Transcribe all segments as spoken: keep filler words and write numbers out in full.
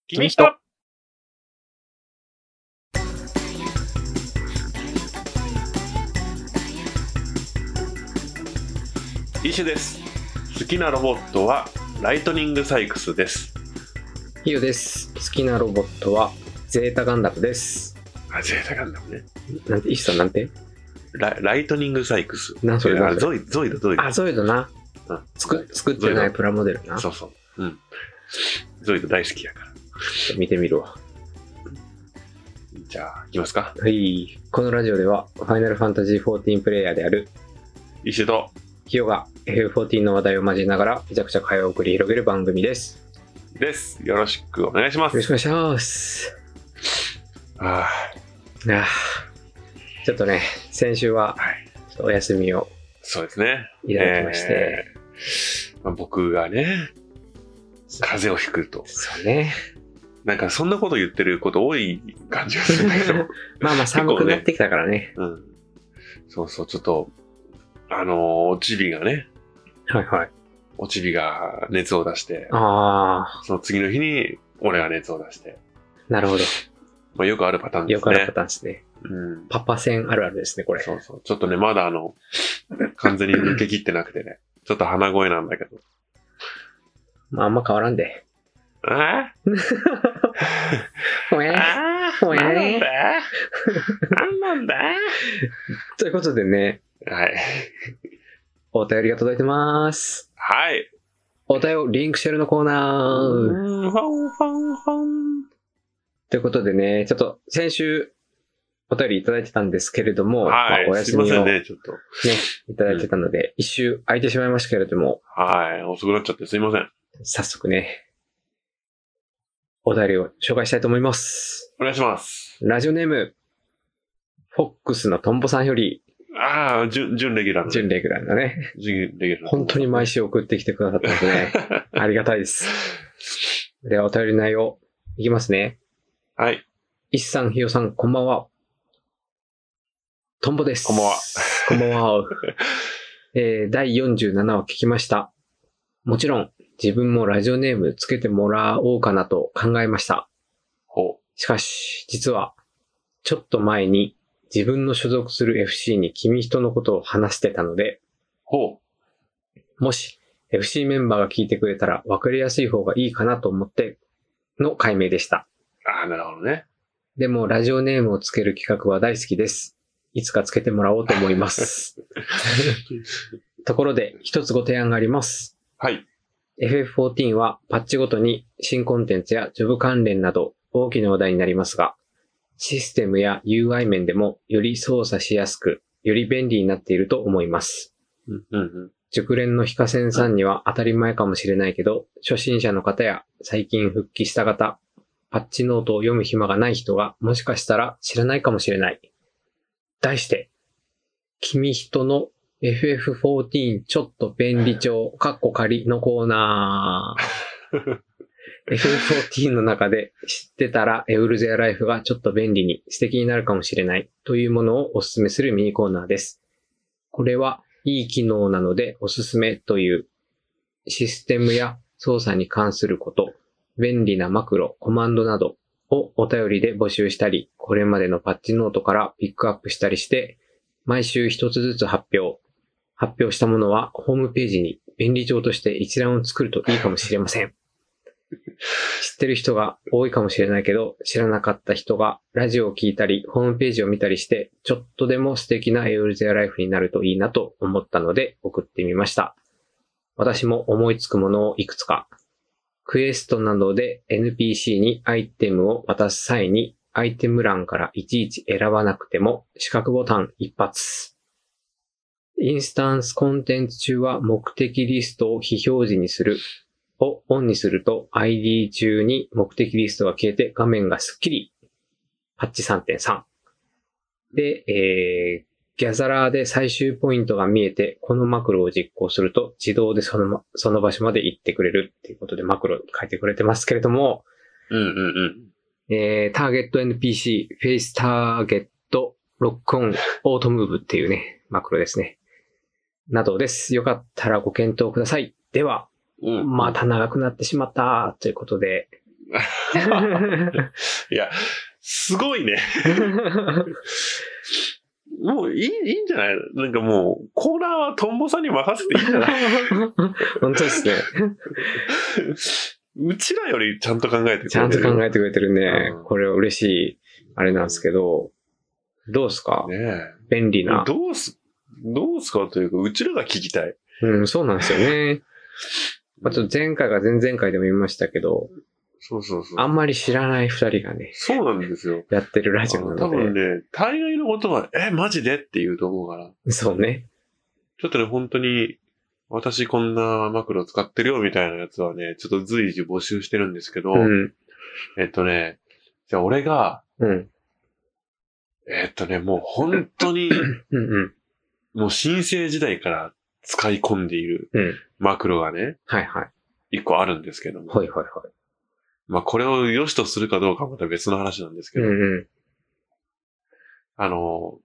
君とイシュです。好きなロボットはライトニングサイクスです。 ヒヨです。好きなロボットはゼータガンダムです。 あ、ゼータガンダムね。 なんて、イシュさんなんてラ, ライトニングサイクス。 なんそれなんゾイゾイドゾイド。 あ、ゾイドな。うん、作, 作ってないプラモデルな。 そうそう。うん。ゾイド大好きやから。 見てみるわ。 じゃあ、いきますか。 はい。このラジオでは、ファイナルファンタジーフォーティーンプレイヤーであるイシュとヒヨが エフエフフォーティーン の話題を交えながら、めちゃくちゃ会話を繰り広げる番組です。 です。よろしくお願いします。 よろしくお願いします。 ああ。 ああ。ちょっとね、先週は、ちょっとお休みを、 そうですね。 いただきまして。 えーまあ、僕がね、風邪をひくと。 そうね。 なんかそんなこと言ってること多い感じがするんだけど。 まあまあ寒くなってきたからね。 ねうん。そうそう、ちょっと、あのー、おちびがね。 はいはい。 おちびが熱を出して。 ああ。 その次の日に俺が熱を出して。 なるほど。 まあ、よくあるパターンですね。 よくあるパターンですね。 うん。 パパ戦あるあるですね、これ。 そうそう。ちょっとね、まだあの、完全に抜け切ってなくてね。ちょっと鼻声なんだけど。 まあ、あんま変わらんで。 あほえあほえなんだなんなんだということでね。 はい。 お便りが届いてます。 はい。 お便りリンクシェルのコーナー。 ファンファンファン。 ということでね、ちょっと先週お便りいただいてたんですけれども、 はい。 まあ、お休みをすいませんね、ちょっと。 ね、いただいてたので、一周空いてしまいましたけれども。 はい。遅くなっちゃってすいません。 早速ね、お便りを紹介したいと思います。 お願いします。 ラジオネーム、フォックスのトンボさんより、 ああ、準、準レギュラーの、ね。 準レギュラーのね。 準レギュラーの。 本当に毎週送ってきてくださったのでね、ありがたいです。では、お便り内容、いきますね。 はい。 イシさん、ヒヨさん、こんばんは。トンボです。 こんばんは。 こんばんは。えー、だいよんじゅうなな話聞きました。もちろん、自分もラジオネームつけてもらおうかなと考えました。 ほう。 しかし、実は、ちょっと前に自分の所属する エフシー に君人のことを話してたので、 ほう。もし、エフシー メンバーが聞いてくれたら分かりやすい方がいいかなと思っての解明でした。 ああ、なるほどね。 でも、ラジオネームをつける企画は大好きです。いつかつけてもらおうと思います。ところで、一つご提案があります。 はい。 エフエフフォーティーン はパッチごとに新コンテンツやジョブ関連など大きな話題になりますが、システムや ユーアイ 面でもより操作しやすく、より便利になっていると思います。 うんうんうん、 熟練の非課線さんには当たり前かもしれないけど、初心者の方や最近復帰した方、パッチノートを読む暇がない人がもしかしたら知らないかもしれない。題して、君人のエフエフフォーティーン ちょっと便利帳、カッコ仮のコーナー。エフエフフォーティーン の中で知ってたらエウルゼアライフがちょっと便利に素敵になるかもしれないというものをおすすめするミニコーナーです。これはいい機能なのでおすすめというシステムや操作に関すること、便利なマクロ、コマンドなどをお便りで募集したり、これまでのパッチノートからピックアップしたりして、毎週一つずつ発表。発表したものはホームページに便利帳として一覧を作るといいかもしれません。知ってる人が多いかもしれないけど、知らなかった人がラジオを聞いたり、ホームページを見たりして、ちょっとでも素敵なエウルゼアライフになるといいなと思ったので送ってみました。私も思いつくものをいくつか。クエストなどで エヌピーシー にアイテムを渡す際に、アイテム欄からいちいち選ばなくても四角ボタン一発。インスタンスコンテンツ中は目的リストを非表示にするをオンにすると アイディー 中に目的リストが消えて画面がスッキリ。パッチ さんてんさん。で、えー、ギャザラーで最終ポイントが見えてこのマクロを実行すると自動でその、その場所まで行ってくれるっていうことでマクロ書いてくれてますけれども、 うんうんうん。 えー、ターゲット エヌピーシー、フェイスターゲット、ロックオン、オートムーブっていうね、マクロですね。などです。よかったらご検討ください。では、 うん、 また長くなってしまったということで、 いや、すごいね。もういい、いいんじゃない？なんかもう、コーナーはトンボさんに任せていいんじゃない？ 本当ですね。 うちらよりちゃんと考えてくれてる。 ちゃんと考えてくれてるね。 うん、 これは嬉しい、あれなんですけど、どうすか？ ねえ。 便利な。 どうす、どうすかというか、うちらが聞きたい。 うん、そうなんですよね。あと前回か前々回でも言いましたけど、 そうそうそう。 あんまり知らない二人がね、 そうなんですよ。 やってるラジオなので。 多分ね、大概のことは、え、マジでって言うと思うから。 そうね。 ちょっとね、本当に、私こんなマクロ使ってるよみたいなやつはね、ちょっと随時募集してるんですけど、 うん。 えっとね、じゃあ俺が、 うん。 えっとね、もう本当に、 うんうん。 もう新生時代から使い込んでいるうん。 マクロがね、 はいはい。 一個あるんですけども。 はいはいはい。 まあこれを良しとするかどうかはまた別の話なんですけど、 うんうん。 あの、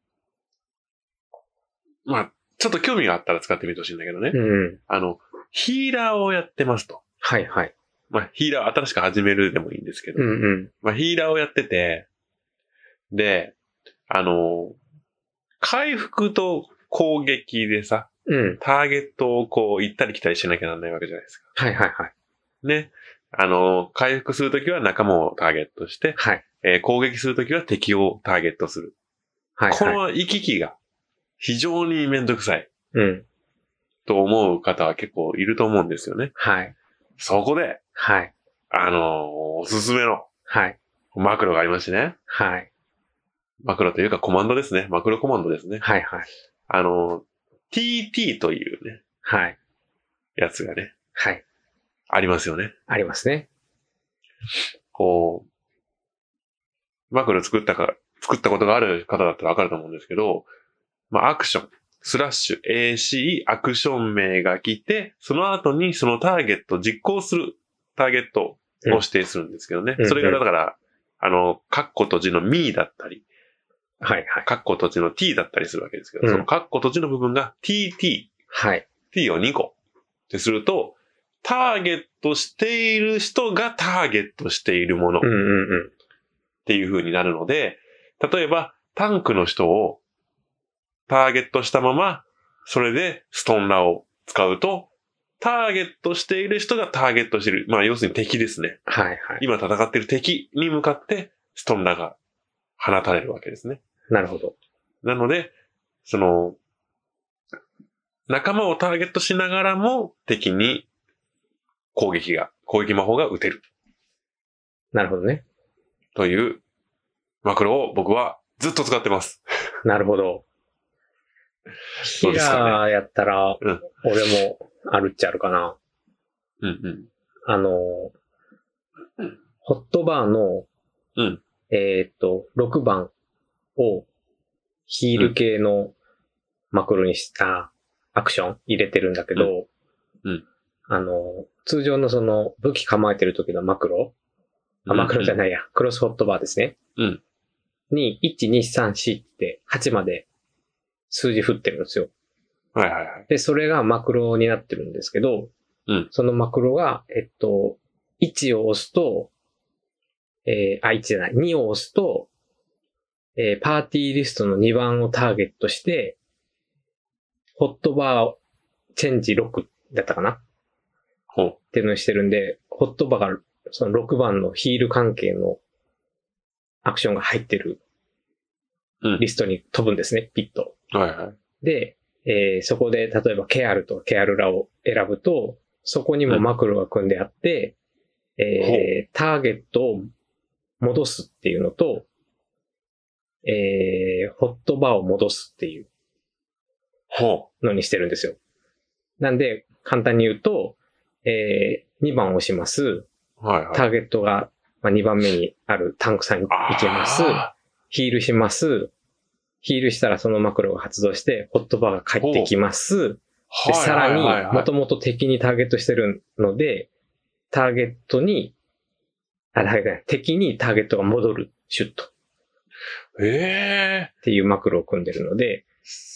まあちょっと興味があったら使ってみてほしいんだけどね。 うんうん。 あの、ヒーラーをやってますと。 はいはい。 まあヒーラー新しく始めるでもいいんですけど、 うんうん。 まあヒーラーをやってて、で、あの、回復と攻撃でさ、 うん。 ターゲットをこう行ったり来たりしなきゃならないわけじゃないですか。 はいはいはい。 ね。あの、回復するときは仲間をターゲットして、 はい。 えー攻撃するときは敵をターゲットする。 はいはい。 この行き来が非常にめんどくさいうん。 と思う方は結構いると思うんですよね。 はい。 そこで、 はい。 あのーおすすめのはい。 マクロがありましてね。 はい。 マクロというかコマンドですね。マクロコマンドですね。 はいはい。 あのー ティーティー というね、 はい。 やつがね、 はい。 ありますよね。 ありますね。 こう、マクロ作ったか、作ったことがある方だったらわかると思うんですけど、まあ、アクション、スラッシュ エーシー アクション名が来て、その後にそのターゲット、実行するターゲットを指定するんですけどね。 うんそれがだから、あの、カッコ閉じの me だったり、 はいはい。 カッコ閉じの t だったりするわけですけど、 うんそのカッコ閉じの部分が ティーティー、 はい。 t をにこってすると、ターゲットしている人がターゲットしているものっうんうんうん。 ていう風になるので、例えばタンクの人をターゲットしたまま、それでストンラを使うと、ターゲットしている人がターゲットしている。まあ要するに敵ですね。 はいはい。 今戦っている敵に向かってストンラが放たれるわけですね。 なるほど。 なので、その、仲間をターゲットしながらも敵に攻撃が、攻撃魔法が打てるなるほどね。 というマクロを僕はずっと使ってます。 なるほど。ヒうですかねラーやったら、 うん俺もあるっちゃあるかな。 うんうん。 あの、ホットバーの、 うんえーっと、ろくばんをヒール系のマクロにしたアクション入れてるんだけど、 うんうんあの、通常のその武器構えてる時のマクロ、あ、マクロじゃないや、クロスホットバーですね。 うんに、いち、に、さん、よんってはちまで数字振ってるんですよ。 はいはいはい。 で、それがマクロになってるんですけど、 うんそのマクロが、えっと、いちを押すと、えー、あ、いちじゃない、にを押すと、えー、パーティーリストのにばんをターゲットして、ホットバーチェンジろくだったかなっほう。 ていうのをしてるんで、ホットバーがそのろくばんのヒール関係のアクションが入ってるうんリストに飛ぶんですね、ピッと。 はいはい。 で、えーそこで例えばケアルとケアルラを選ぶと、そこにもマクロが組んであって、えーターゲットを戻すっていうのと、えーホットバーを戻すっていうほのにしてるんですよ。なんで、簡単に言うと、えーにばんを押します。 う。はいはい。 ターゲットがまあにばんめにあるタンクさんに行けます。 あヒールします。ヒールしたらそのマクロが発動して、ホットバーが帰ってきます。 ーで、 はいさらにはいはいはい、 もともと敵にターゲットしてるので、ターゲットに、あ、だめ敵にターゲットが戻る、シュッと。っええていうマクロを組んでるので、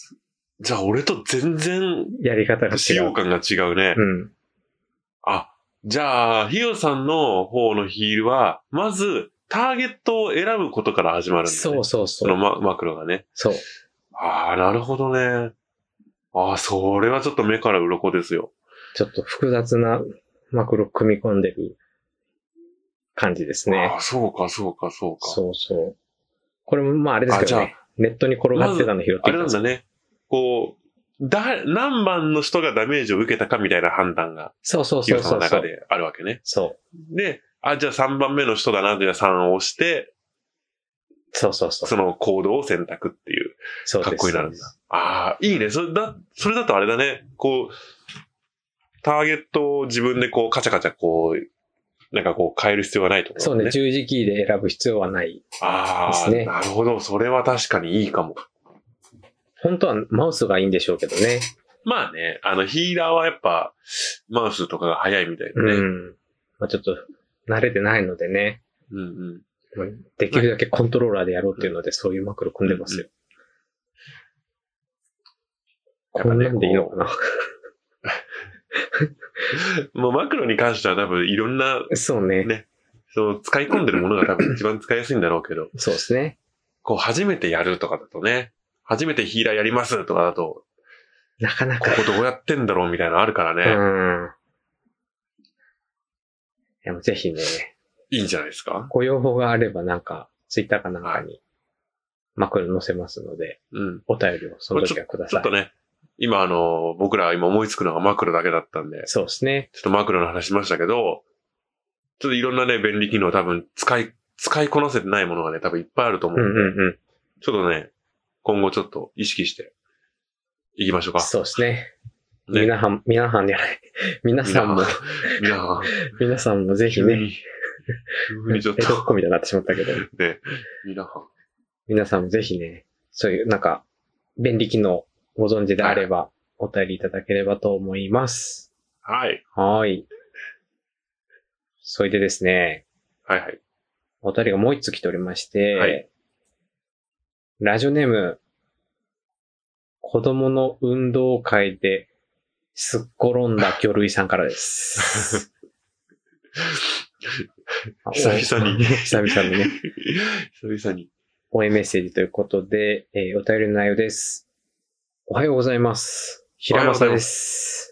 じゃあ俺と全然やり方が違う。 使用感が違うね。 うん。 あ、 じゃあ、ヒヨさんの方のヒールは、まず、ターゲットを選ぶことから始まるんだね。 そうそうそう。 そのママクロがね。 そう。 ああ、なるほどね。ああ、それはちょっと目から鱗ですよ。 ちょっと複雑なマクロ組み込んでる感じですね。 ああ、そうか、そうか、そうか。 そうそう。これもまああれですけどね。ネットに転がってたの拾ってきたあれなんだね。こう、だ、何番の人がダメージを受けたかみたいな判断が、 そうそうヒヨさんそうそう。 の中であるわけね。 そう。 で、あ、じゃあさんばんめの人だな、じゃあさんを押して、 そうそうそう。 その行動を選択っていう格好になるんだ。ああ、いいね。それだ、それだとあれだね。こう、ターゲットを自分でこう、カチャカチャこう、なんかこう変える必要がないと思う、ね。 そうね。十字キーで選ぶ必要はないですね。 ああ、なるほど。それは確かにいいかも。 本当はマウスがいいんでしょうけどね。 まあね、あのヒーラーはやっぱ、マウスとかが早いみたいなね。 うん。まあちょっと、慣れてないのでね。 うんうん。 できるだけコントローラーでやろうっていうので、そういうマクロ組んでますよ。うんうん、こんなんでいいのかな。 もうマクロに関しては多分いろんな、 そうね。 ね。そう、使い込んでるものが多分一番使いやすいんだろうけど。 そうですね。 こう、初めてやるとかだとね、初めてヒーラーやりますとかだと、 なかなか。 ここどうやってんだろうみたいなのあるからね。 うん。でもぜひね。 いいんじゃないですか？ ご要望があればなんか、ツイッターかなんかに、マクロ載せますので、 うん。 お便りをその時はください。 ちょっとね、今あの、僕ら今思いつくのがマクロだけだったんで。 そうですね。 ちょっとマクロの話しましたけど、ちょっといろんなね、便利機能多分使い、使いこなせてないものがね、多分いっぱいあると思うんで、 うんうんうん、 ちょっとね、今後ちょっと意識していきましょうか。 そうですね。 ね、 皆さん、皆さんじゃない。皆さんも、 皆さん、 皆さんもぜひね。 急にちょっと。 江戸っ子みたいになってしまったけど。 ね、皆さん。 皆さんもぜひね、そういうなんか、便利機能ご存知であれば、お便りいただければと思います。 はい。 はい。それでですね。 はいはい。 お便りがもう一つ来ておりまして、はい、ラジオネーム、子供の運動会ですっ転んだ魚類さんからです。 久々に。 久々にね。 久々に。 応援メッセージということで、えー、お便りの内容です。おはようございます。平正です。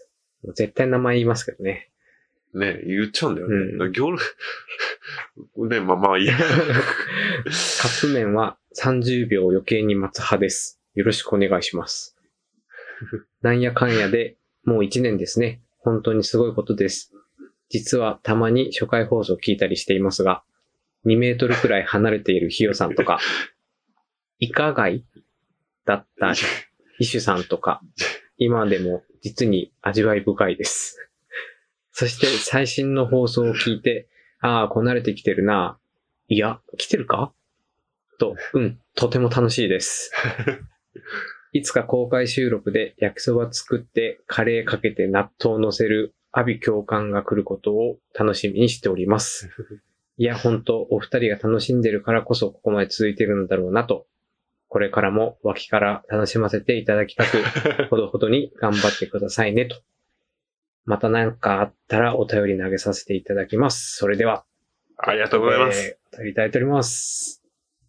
絶対名前言いますけどね。 ね言っちゃうんだよね。 うん、 魚類。ね、まあまあいい。カップ麺はさんじゅうびょう余計に待つ派です。よろしくお願いします。なんやかんやでもういちねんですね。本当にすごいことです。実はたまに初回放送聞いたりしていますが、にメートルくらい離れているヒヨさんとか、イカ貝だったイシュさんとか、今でも実に味わい深いです。そして最新の放送を聞いて、ああ、こなれてきてるな。いや、来てるかと、うん、とても楽しいです。いつか公開収録で焼きそば作ってカレーかけて納豆を乗せる阿鼻教官が来ることを楽しみにしております。いや、本当お二人が楽しんでるからこそここまで続いてるんだろうなと、これからも脇から楽しませていただきたく、ほどほどに頑張ってくださいねと。また何かあったらお便り投げさせていただきます。それでは。 ありがとうございます。 お便りいただいております。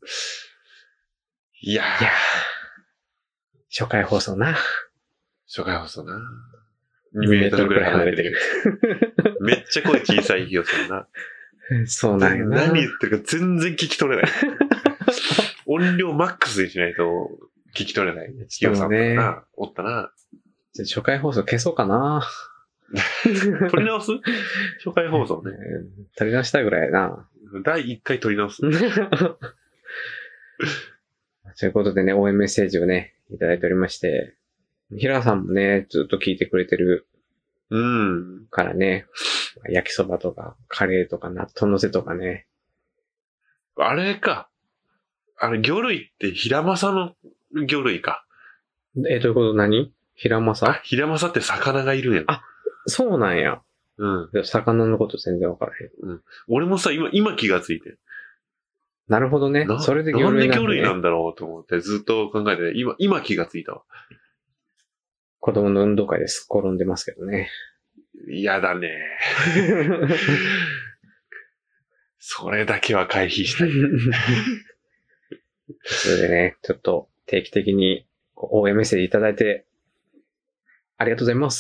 いやー。 いやー初回放送な。 初回放送な。にメートルくらい離れてる。めっちゃ声小さいヒヨさんな。 そうなんよな。 何言ってるか全然聞き取れない。音量マックスにしないと聞き取れないヒヨさんだな。おったな。 じゃ初回放送消そうかな。 撮り直す初回放送ね。 撮り直したいぐらいやな。 だいいっかい撮り直す。 ということでね、応援メッセージをね、いただいておりまして、平さんもね、ずっと聞いてくれてる。 うん。 からね、焼きそばとか、カレーとか、納豆のせとかね。 あれか。あれ、魚類って平正の魚類か。 え、どういうこと何平正？ 平正って魚がいるんや。 あ、そうなんや。 うん。 魚のこと全然わからへん。 うん。俺もさ、今、今気がついて。 なるほどね。それで魚類なんだ、ね。 なんで魚類なんだろうと思ってずっと考えて、今、今気がついたわ。 子供の運動会ですっ転んでますけどね。 嫌だね。それだけは回避したい。 それでね、ちょっと定期的に応援メッセージいただいて、ありがとうございます。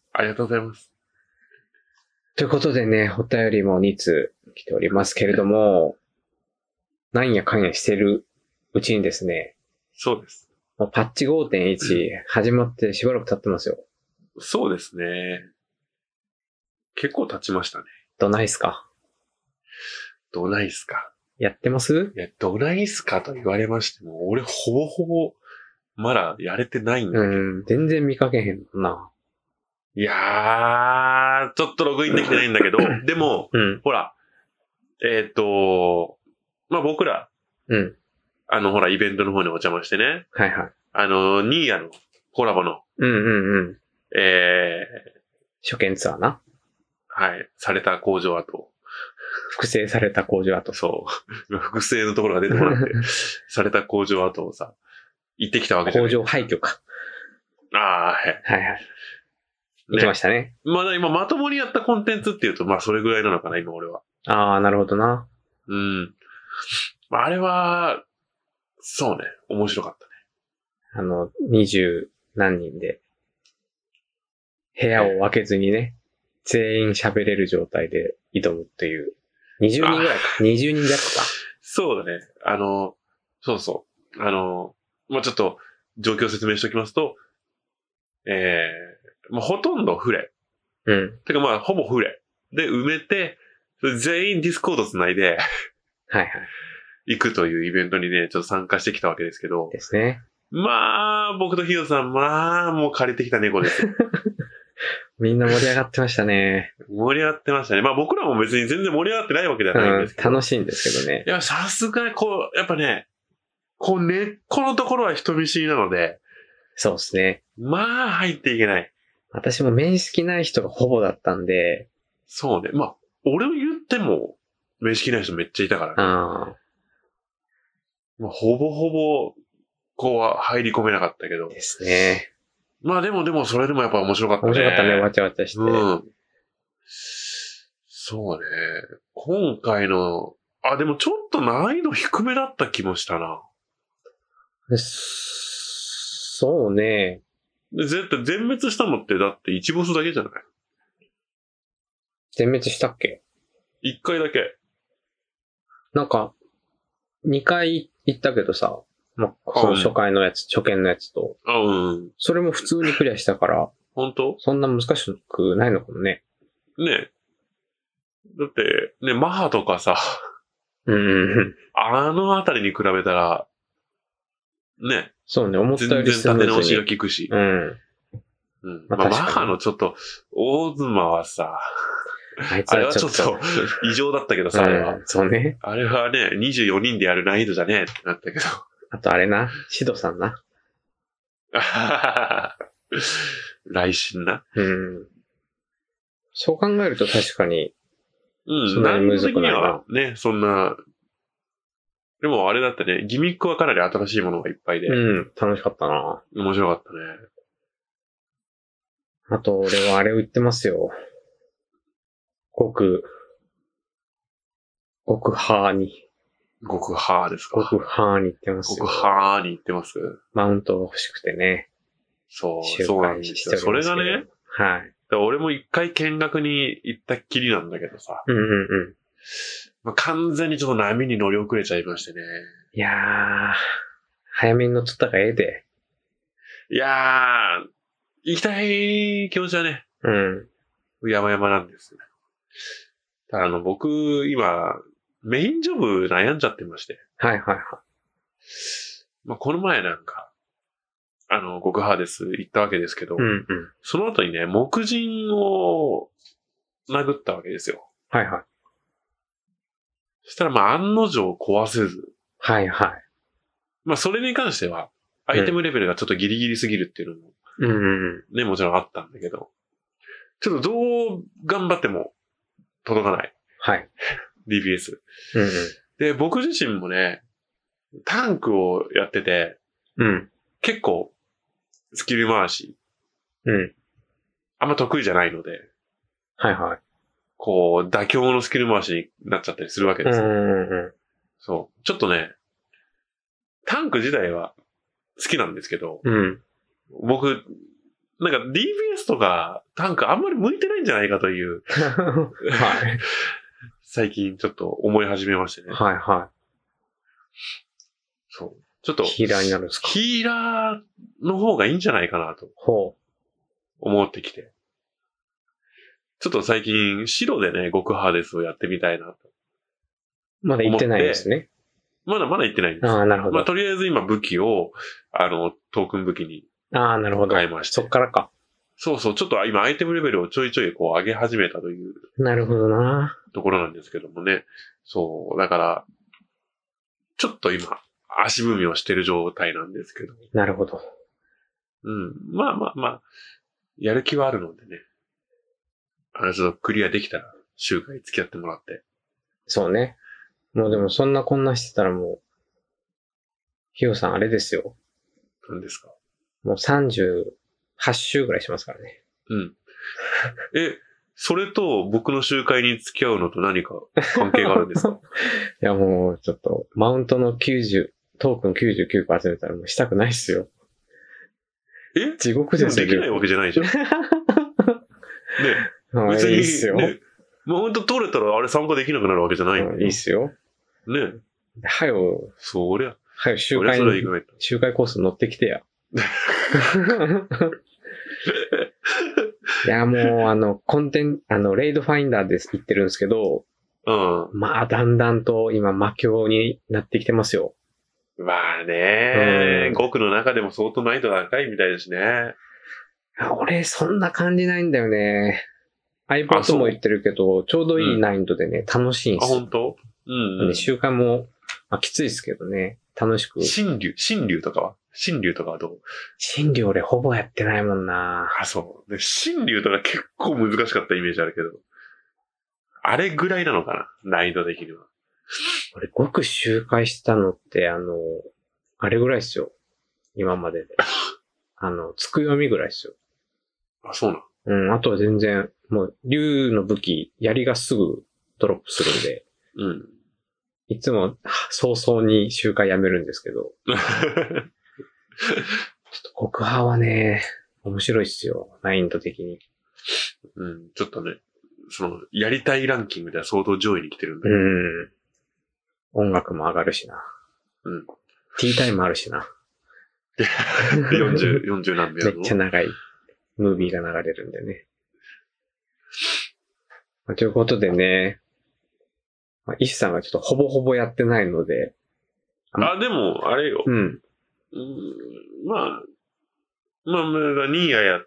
ありがとうございます。 ということでね、お便りもに通来ておりますけれども、なんやかんやしてるうちにですね、 そうです。 もうパッチ ごてんいち 始まってしばらく経ってますよ。 そうですね。結構経ちましたね。 どないっすか？ どないっすか？ やってます？ いや、どないっすかと言われましても、俺ほぼほぼまだやれてないんだけど。 うん、全然見かけへんもんな。 いやー、ちょっとログインできてないんだけど、でも、 うん。 ほら、えっと、まあ、僕ら、 うん。 あの、ほら、イベントの方にお邪魔してね、 はいはい。 あの、ニーヤのコラボの、 うんうんうん。 え初見ツアーな。 ー、はい、された工場跡。 複製された工場跡。 そう。今、複製のところが出てもらって、された工場跡をさ、行ってきたわけじゃない。 工場廃墟か。 ああ、はい。 はいはい。行きましたね。 まだ今まともにやったコンテンツっていうと、まあそれぐらいなのかな、今俺は。 ああ、なるほどな。 うん。あれは、そうね、面白かったね。 あの、二十何人で、部屋を分けずにね、全員喋れる状態で挑むという。二十人ぐらいか。二十人弱か。 そうだね。あの、そうそう。あの、まあちょっと、状況を説明しておきますと、えー、もうほとんどフレ。 うん。 てかまあ、ほぼフレ。で、埋めて、全員ディスコードつないで、 はいはい。 行くというイベントにね、ちょっと参加してきたわけですけど。 ですね。 まあ、僕とヒヨさん、まあ、もう借りてきた猫ですよ。 みんな盛り上がってましたね。 盛り上がってましたね。まあ僕らも別に全然盛り上がってないわけではないんうんですけど。 楽しいんですけどね。 いや、さすがにこう、やっぱね、こう根っこのところは人見知りなので、 そうですね。 まあ入っていけない。 私も面識ない人がほぼだったんで。 そうね。まあ、俺を言っても、面識ない人めっちゃいたからね。 あまあ、ほぼほぼ、こうは入り込めなかったけど。 ですね。 まあでもでもそれでもやっぱ面白かったね。 面白かったね、わちゃわちゃして。 うん。そうね。今回の、あ、でもちょっと難易度低めだった気もしたな。 そうね。 で、絶対全滅したのってだっていちボスだけじゃない？ 全滅したっけ？ いっかいだけ。 なんか、にかい行ったけどさ、まあ、その初回のやつ、初見のやつと。 あ、うん。 それも普通にクリアしたから。 本当？ そんな難しくないのかもね。 ねえ。だって、ね、マハとかさ、 うん。 あのあたりに比べたら、ね。 そうね、思ったよ全然りスムーズに。 立て直しが効くし。 うん。 うん。 まあまあ、マ確かにハのちょっと、大妻はさ、 あいつあれははちょっと。 ちょっと異常だったけどさ、あれは。 うん、そうね。 あれはね、にじゅうよにんでやる難易度じゃねえってなったけど。 あとあれな、シドさんな。 来信な。 うん。そう考えると確かに、 うん、 そんなに難易度的にむずくないなはね、そんな、でもあれだってね、ギミックはかなり新しいものがいっぱいで、 うん、楽しかったな。 面白かったね。 あと、俺はあれを言ってますよ。極、極ハーに。 極ハーですか。 極ハーに行ってますよ。 極ハーに行ってます。 マウントが欲しくてね。 そう、そうなんですよ。それがね、 はい。 俺も一回見学に行ったっきりなんだけどさ、 うんうんうん。 まあ、完全にちょっと波に乗り遅れちゃいましてね。 いやー、早めに乗っとったがええで。 いやー、行きたい気持ちはね、 うん。 山々なんですよね。ただあの、僕、今、メインジョブ悩んじゃってまして。 はいはいはい。 まあ、この前なんか、あの、極ハーデス行ったわけですけど、 うんうん。 その後にね、木人を殴ったわけですよ。 はいはい。 そしたらまあ案の定壊せず。 はいはい。 まあそれに関しては、アイテムレベルがちょっとギリギリすぎるっていうのも、 うんうんうん。 ね、もちろんあったんだけど、ちょっとどう頑張っても届かない。 はい。 ディーピーエス。 うんうん。 で、僕自身もね、タンクをやってて、 うん。 結構、スキル回し、 うん。 あんま得意じゃないので、 はいはい。 こう、妥協のスキル回しになっちゃったりするわけですよ。 うんうんうん。 そう。ちょっとね、タンク自体は好きなんですけど、 うん。 僕、なんか ディービーエス とかタンクあんまり向いてないんじゃないかという、 はい。 最近ちょっと思い始めましてね。 はいはそう。ちょっとい。、ヒーラーになるんですか？ ヒーラーの方がいいんじゃないかなとほ思ってきて。ちょっと最近、白でね、極ハーデスをやってみたいなと。 う。まだ行ってないですね。 まだまだ言ってないんです。 ああ、なるほど。 まあ、とりあえず今武器を、あの、トークン武器にああ、なるほど。 変えまして。 そっからか。 そうそう、ちょっと今アイテムレベルをちょいちょいこう上げ始めたというなるほどな。 ところなんですけどもね。そう、だから、ちょっと今、足踏みをしてる状態なんですけど。 なるほど。 うん。まあまあまあ、やる気はあるのでね。あの、ちょっとクリアできたら、周回付き合ってもらって。 そうね。もうでもそんなこんなしてたらもう、ヒヨさんあれですよ。 何ですか？ もうさんじゅうはち週ぐらいしますからね。 うん。え、それと僕の集会に付き合うのと何か関係があるんですか？ いやもうちょっと、マウントのきゅうじゅう、トークンきゅうじゅうきゅうこ集めたらもうしたくないっすよ。 え地獄ですよ。 できないわけじゃないじゃん。ね。 はい別に、 いいっすよ。 ね、マウント取れたらあれ参加できなくなるわけじゃないんだよ。 うんいいっすよ。 ね。 はよ、 そりゃ、 はよ、周そりゃ回にそれは行かないと。 周回コース乗ってきてや。いや、もう、あの、コンテンツ、あの、レイドファインダーで言ってるんですけど、 うん。 まあ、だんだんと今、魔境になってきてますよ。 まあね、 うんごくの中でも相当難易度高いみたいですね。 あ俺、そんな感じないんだよね。 あ iPad そうも言ってるけど、ちょうどいい難易度でね、楽しいんであ、 すよ。 本当？うん、うん。 で周回も、まあ、きついですけどね、楽しく。 新竜、新竜とかは新竜とかはどう？ 新竜俺ほぼやってないもんな。 あ、そう。で新竜とか結構難しかったイメージあるけど。あれぐらいなのかな難易度的には。 俺、ごく周回したのって、あの、あれぐらいですよ。今までで。あの、つくよみぐらいですよ。 あ、そうなの。 うん、あとは全然、もう、竜の武器、槍がすぐドロップするんで、 うん。 いつも早々に周回やめるんですけど、ちょっと極派はね、面白いっすよ。難易度的に。 うん、ちょっとね、その、やりたいランキングでは相当上位に来てるんだうよ。 ん。音楽も上がるしな。 うん。 ティータイムあるしな。 よんじゅう、よんじゅう何秒めの。 っちゃ長いムービーが流れるんでね。まあということでね、まあ、イシさんがちょっとほぼほぼやってないので、 あ、でも、あれよ。 うん。 うん、まあ、まあ、まあ、ニーヤやって、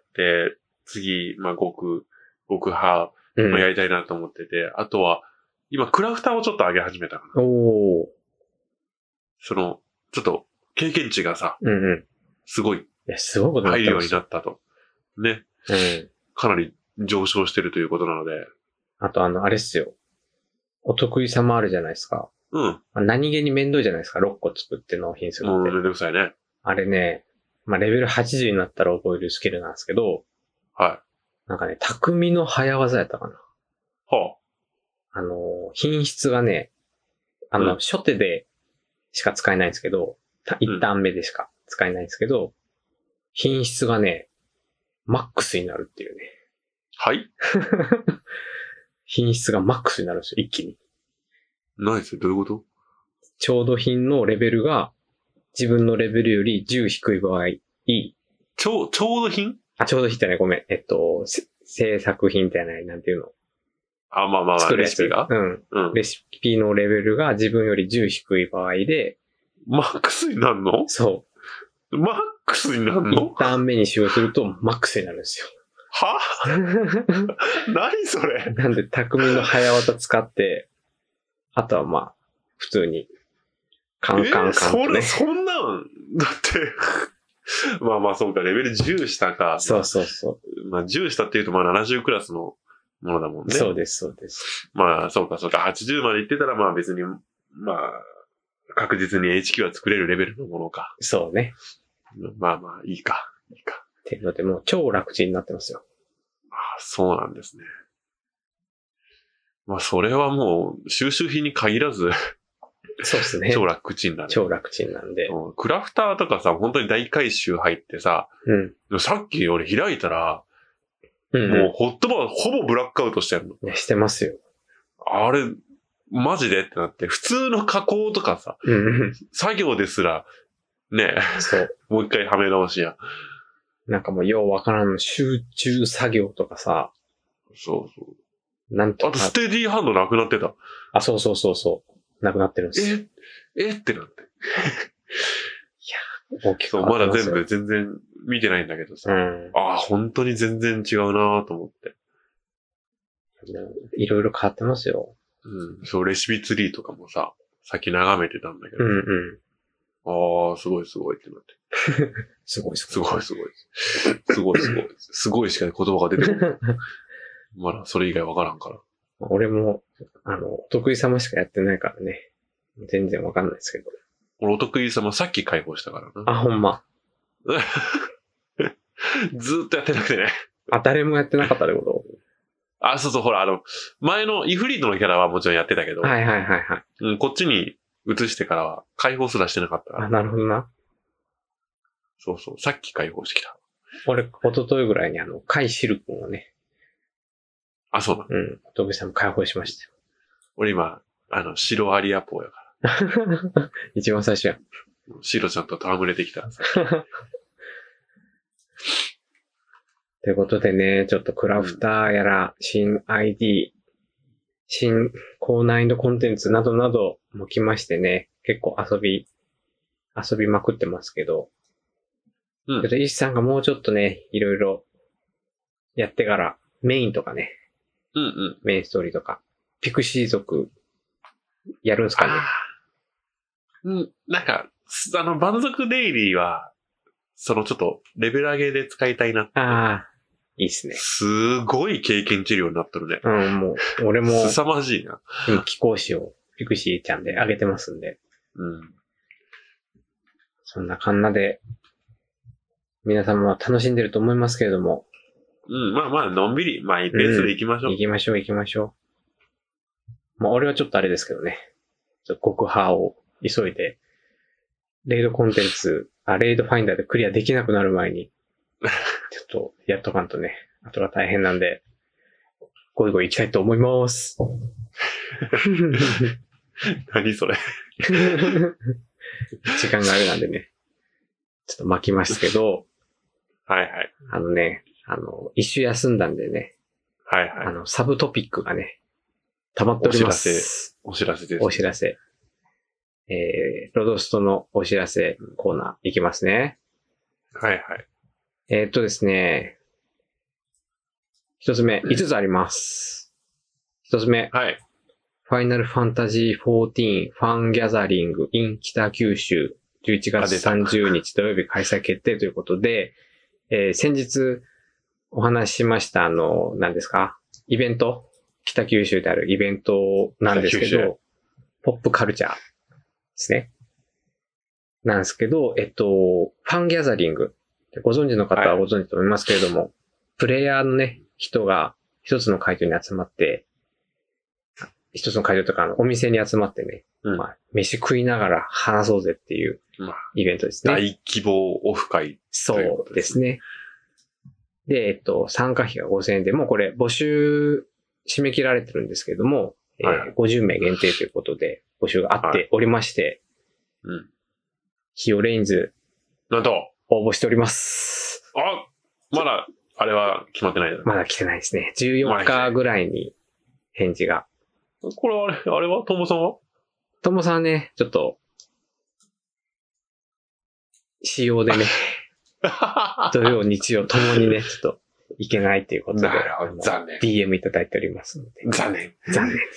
次、まあ、極、極派、 うん。 まあ、やりたいなと思ってて、あとは、今、クラフターをちょっと上げ始めたかな。 おー。 その、ちょっと、経験値がさ、 うんうん。 すごい、 いや、すごいことになっ入るようにてますよ。 なったと。ね。 うん。 かなり上昇してるということなので、 あとあの、あれっすよ。お得意さもあるじゃないですか。 うん。 まあ、何気に面倒じゃないですか。ろっこ作って納品するもうめって。 んどくさいね。 あれね、まあ、レベルはちじゅうになったら覚えるスキルなんですけど、 はい。 なんかね、匠の早技やったかな。 はあの、品質がね、あの、 うん初手でしか使えないんですけど、た一旦目でしか使えないんですけど、品質がね、マックスになるっていうね。 あ、はい品質がマックスになるんですよ、一気に。 何それどういうこと？ 調度品のレベルが自分のレベルよりじゅう低い場合、いい。 ちょう、ちょうど品？ あ、ちょうど品ってね、ごめん。えっと、せ制作品ってない、なんていうの。 あ、まあまあまあ、 作るやつレシピがうん。 うん。 レシピのレベルが自分よりじゅう低い場合で、 マックスになるの？ そマックスになるう。 の？ 一旦目に使用するとマックスになるんですよ。 は何それ？ なんで、匠の早技使って、あとはまあ、普通に、カンカンカンとね。 えー、それ、そんなん、だって、まあまあそうか、レベルじゅう下か。 そうそうそまあじゅう下っていうとまあななじゅうクラスのものだもんう。 ね。 そうです、そうです。 まあそうかそうか、はちじゅうまで行ってたらまあ別に、まあ、確実に エイチキュー は作れるレベルのものか。 そうね。 まあまあ、いいか。いいか。 っていうので、もう超楽ちんになってますよ。 ああ、そうなんですね。 まあ、それはもう、収集品に限らず、 そうですね。 超楽ちんだね。 超楽ちんなんで。 うんクラフターとかさ、本当に大回収入ってさ、 うん。 さっき俺開いたら、 うん、 もうホットバーほぼブラックアウトしてんの。 いやしてますよ。 あれ、マジでってなって、普通の加工とかさ、 うん。 作業ですら、ね、 そう。 もう一回はめ直しや。 なんかもうようわからん集中作業とかさ、 そうそう。 なんとか。 あとステディーハンドなくなってた。 あ、そうそうそうそう。なくなってるんですよ。 え、えってなって。 大きくそう、まだ変わってますよ。 全部全然見てないんだけどさ。 うん。 ああ、本当に全然違うなと思って。 いろいろ変わってますよ。 うん。そう、レシピツリーとかもさ、さっき眺めてたんだけど。 うんうん。 ああ、すごいすごいってなって。 すごいすすごい。 ごいすごい。すごいすごい。すごいしか言葉が出てこない。まだそれ以外わからんから。 俺も、あの、お得意様しかやってないからね。全然わかんないですけど。 俺お得意様さっき解放したからな。 あ、ほんま。 ずーっとやってなくてね。 あ、誰もやってなかったってこあ、そうそう、ほら、あの、前のイフリートのキャラはもちろんやってたけど、 とはいはいはいはい。 うん、こっちに移してからは解放すらしてなかったかあ、 ら。 なるほどな。 そうそう、さっき解放してきた。 俺、一昨日ぐらいにあの、カイシル君をね、 あ、そうなの。 うん、お得意様解放しましたよ。 俺今、あの、白アリアポーやか一番最初やん。 ら。白ちゃんと戯れてきた。 ということでね、ちょっとクラフターやら、新 アイディー、新高難易度コンテンツなどなども来ましてね、結構遊び、遊びまくってますけど、 うんちょっと石さんがもうちょっとね、いろいろやってから、メインとかね、 うんうん。 メインストーリーとか、ピクシー族、やるんすかね。 ああ。うん、なんか、すあの、満足デイリーは、そのちょっと、レベル上げで使いたいなって。 ああ、いいっすね。 すごい経験治療になってるね。 うん、もう、俺も、 凄まじいな。 今、寄稿紙をピクシーちゃんで上げてますんで、 うん。 そんなかんなで、皆様は楽しんでると思いますけれども、 うん、まあまあ、のんびり、まあ、ペースで行きましょう。 行きましょう行きましょう。まあ、俺はちょっとあれですけどね、ちょっと極派を急いで、レイドコンテンツ、あ、レイドファインダーでクリアできなくなる前に、ちょっとやっとかんとね、あとが大変なんで、ゴイゴイ行きたいと思います。 何それ。 時間があれなんでね、ちょっと巻きますけど、 はいはい。 あのね、あの、一周休んだんでね、 はいはい。 あの、サブトピックがね、溜まっております。 お知らせです。 お知らせ。えー、ロドストのお知らせコーナーいきますね。 はいはい。 えー、っとですね、一つ目、五つあります。一つ目、 はい。 ファイナルファンタジーフォーティーンファンギャザリング in 北九州じゅういちがつさんじゅうにち土曜日開催決定ということで、えー、先日お話ししましたあの、何ですかイベント北九州であるイベントなんですけ北九州ど、ポップカルチャーですね。なんですけど、えっと、ファンギャザリング。ご存知の方はご存知と思いますけれども、はい、プレイヤーのね、人が一つの会場に集まって、一つの会場とかのお店に集まってね、 うん、 まあ、飯食いながら話そうぜっていうイベントですね。 まあ、大規模オフ会、ね。 そうですね。で、えっと、参加費がごせんえんで、もうこれ募集締め切られてるんですけれども、 はい、 えー、ごじゅうめい限定ということで募集があっておりまして、 はい、うん。 ヒオレインズ。 なんと応募しております。 あ、まだ、あれは決まってないだろ。 まだ来てないですね。じゅうよっかぐらいに返事が。 これあれ、あれはトモさんはトモさんね、ちょっと、仕様でね、土曜、日曜ともにね、ちょっと、いけないということで、 残念。 ディーエム いただいておりますので。 残念。 残念です。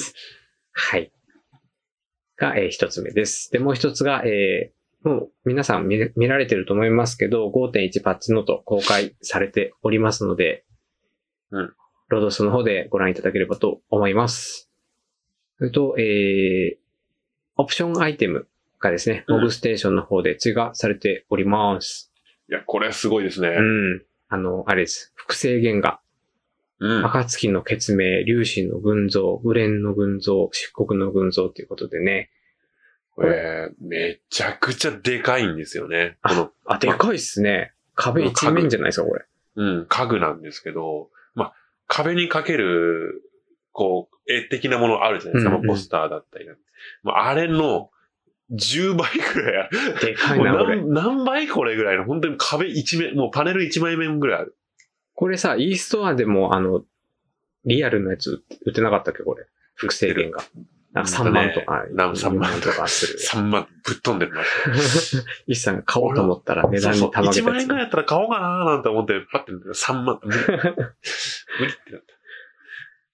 はい。が、えー、一つ目です。で、もう一つが、えー、もう皆さん 見, 見られてると思いますけど、ごてんいち パッチノート公開されておりますので、 うん。 ロードスの方でご覧いただければと思います。それと、えー、オプションアイテムがですね、モブステーションの方で追加されております。 いや、これすごいですね。 うん。あの、あれです。複製原画。 うん。 暁の決明、龍神の群像、紅蓮の群像、漆黒の群像ということでね。 これ、めちゃくちゃでかいんですよね。この、 あ、でかいっすね。壁一面じゃないですか、これ。 うん、家具なんですけど、まあ、壁にかける、こう、絵的なものあるじゃないですか。 うんうんまあ、ポスターだったり。まあ、あれのじゅうばいくらいある。 でかいな、 もうこれ。 何何倍これぐらいの、本当に壁一面、もうパネル一枚面ぐらいある。 これさ、イーストアでも、あの、リアルのやつ売ってなかったっけ、これ。複製券が。なんかさんまんとか、 なんかさんまんとかする。 さんまんぶっ飛んでるな。 イさんが買おうと思ったら値段にたまげたやつ。 いちまん円ぐらいやったら買おうかなーなんて思って、パッて見たらさんまん。無理。無理ってなった。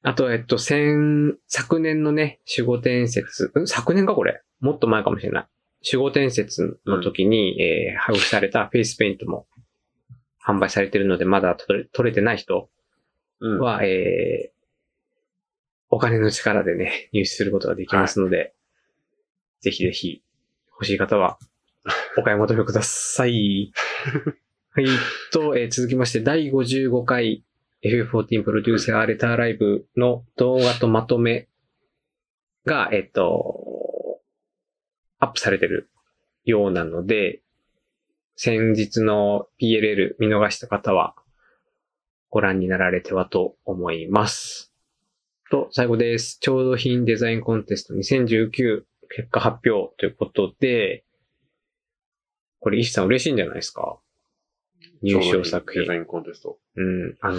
あと、えっと、先、昨年のね、守護伝説、ん昨年かこれもっと前かもしれない。守護伝説の時に、うん、えー、配布されたフェイスペイントも販売されてるので、まだ取れ、取れてない人は、うん、えー、お金の力でね、入手することができますので、はい、ぜひぜひ欲しい方はお買い求めください。はい。と、えー、続きまして、だいごじゅうごかい エフエフフォーティーン プロデューサーレターライブの動画とまとめが、えっと、アップされてるようなので、先日の ピーエルエル 見逃した方はご覧になられてはと思います。と、最後です。調度品デザインコンテストにせんじゅうきゅう結果発表ということで、これ石さん嬉しいんじゃないですか？入賞作品。 デザインコンテスト。 うん、あの、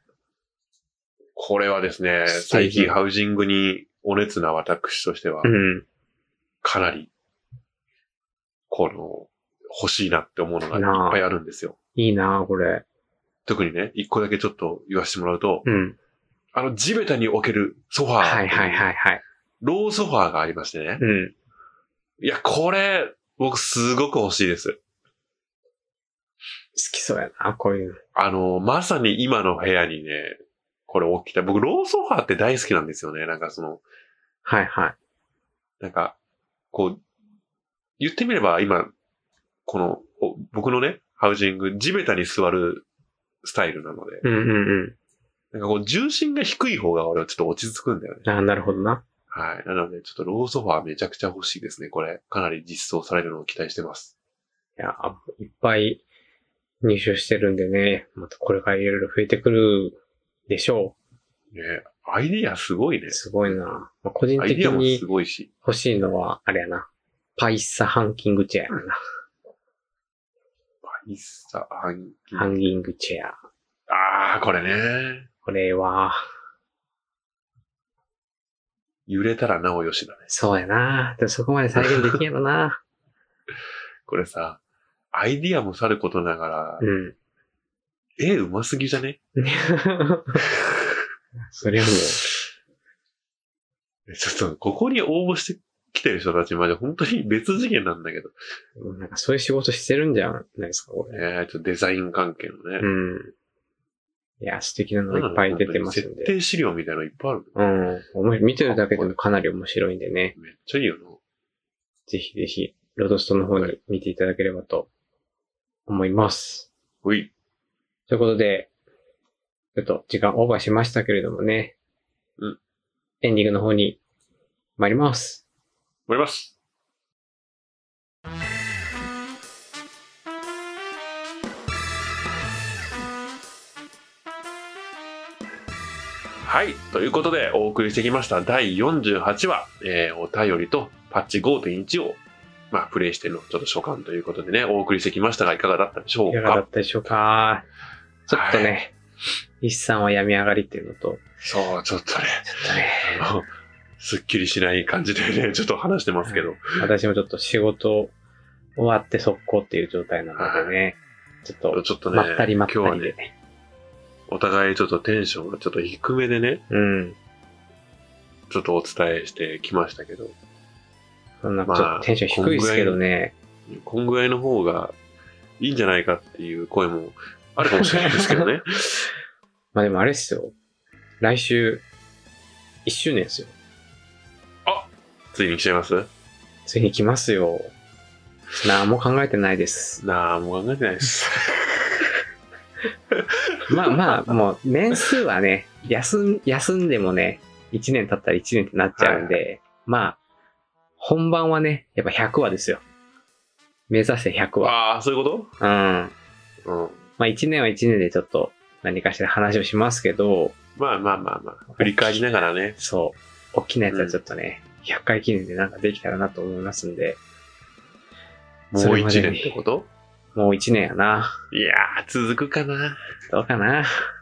これはですね、最近ハウジングにお熱な私としては、 うん、 かなり、この、欲しいなって思うのがいっぱいあるんですよ。 いいなぁ、これ。 特にね、一個だけちょっと言わせてもらうと、 うん、 あの、地べたに置けるソファー。 はいはいはいはい。 ローソファーがありましてね。 うん。 いや、これ、僕すごく欲しいです。 好きそうやな、こういうの。 あの、まさに今の部屋にね、これ置きたい。僕、ローソファーって大好きなんですよね。なんかその、 はいはい。 なんか、こう、言ってみれば今、この、僕のね、ハウジング、地べたに座るスタイルなので、 うんうんうん。 なんかこう、重心が低い方が俺はちょっと落ち着くんだよね。 ああ、なるほどな。 はい。なので、ちょっとローソファーめちゃくちゃ欲しいですね。これ、かなり実装されるのを期待してます。 いや、いっぱい入手してるんでね、またこれからいろいろ増えてくるでしょう。ね、アイディアすごいね。 すごいな。まあ、個人的に欲しいのは、あれやな。パイッサハンキングチェアやな。 パイッサハンキング。 ハンギングチェア。 ああ、これね。 これは、 揺れたらなおよしだね。 そうやな。でそこまで再現できんやろな。 これさ、アイディアもさることながら、 うん。 絵うますぎじゃね？ それはもう。ちょっと、ここに応募してきてる人たちまで本当に別次元なんだけど。 なんかそういう仕事してるんじゃないですか、これ。 ええー、ちょっとデザイン関係のね。 うん。いや、素敵なのいっぱい出てますんで。 設定資料みたいなのいっぱいある。 うん。見てるだけでもかなり面白いんでね。 めっちゃいいよな。 ぜひぜひ、ロドストの方に見ていただければと思います。 ほい。 ということで、ちょっと時間オーバーしましたけれどもね。 うん。 エンディングの方に参ります。 参ります。はい。ということで、お送りしてきましただいよんじゅうはちわ、えー、お便りとパッチ ごてんいち を、まあ、プレイしてのちょっと所感ということでね、お送りしてきましたが、いかがだったでしょうか？ いかがだったでしょうか？ちょっとね、一さんは病み上がりっていうのと。 そう、ちょっとね。 ちょっとね。 あの、すっきりしない感じでね、ちょっと話してますけど。 私もちょっと仕事終わって速攻っていう状態なのでね、ちょっと、 ちょっとね、 まったりまったりでね。 お互いちょっとテンションがちょっと低めでね、 うん。 ちょっとお伝えしてきましたけど。 そんなちょっとテンション低いですけどね。 こんぐらいの方がいいんじゃないかっていう声もあるかもしれないですけどね。 まあでもあれですよ。来週、いっしゅうねんですよ。 あ、ついに来ちゃいます？ ついに来ますよ。なんも考えてないです。 なんも考えてないです。 まあまあ、もう年数はね、休ん、休んでもね、いちねん経ったらいちねんってなっちゃうんで、はい、まあ、本番はね、やっぱひゃくわですよ。目指せひゃくわ。 ああ、そういうこと？ うん。うん。まあいちねんはいちねんでちょっと何かしら話をしますけど、 まあまあまあまあ、振り返りながらね。 そう。大きなやつはちょっとね、うん、ひゃっかい記念でなんかできたらなと思いますんで。 もういちねんってこと？ もういちねんやな。 いやー、続くかな。 どうかな。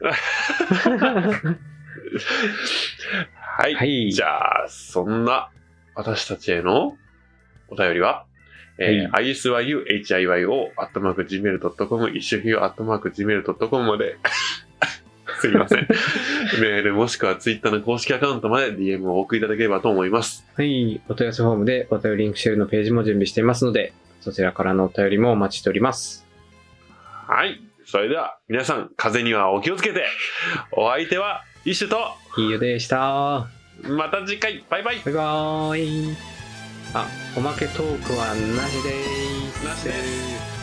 はい、はい。じゃあ、そんな私たちへのお便りは、えーはい、アイエスワイユーエイチアイワイオー アットマーク ジーメール ドットコム 一緒ひよ アットマーク ジーメール ドットコム まで。すいません。メールもしくはツイッターの公式アカウントまで ディーエム をお送りいただければと思います。 はい。お問い合わせフォームでお便りリンクシェルのページも準備していますので、そちらからのお便りもお待ちしております。 はい。それでは皆さん、風邪にはお気をつけて。お相手はイシュとヒーヨでした。 また次回。バイバイ。 バイバーイ。あ、おまけトークはなしでーす。 なしです。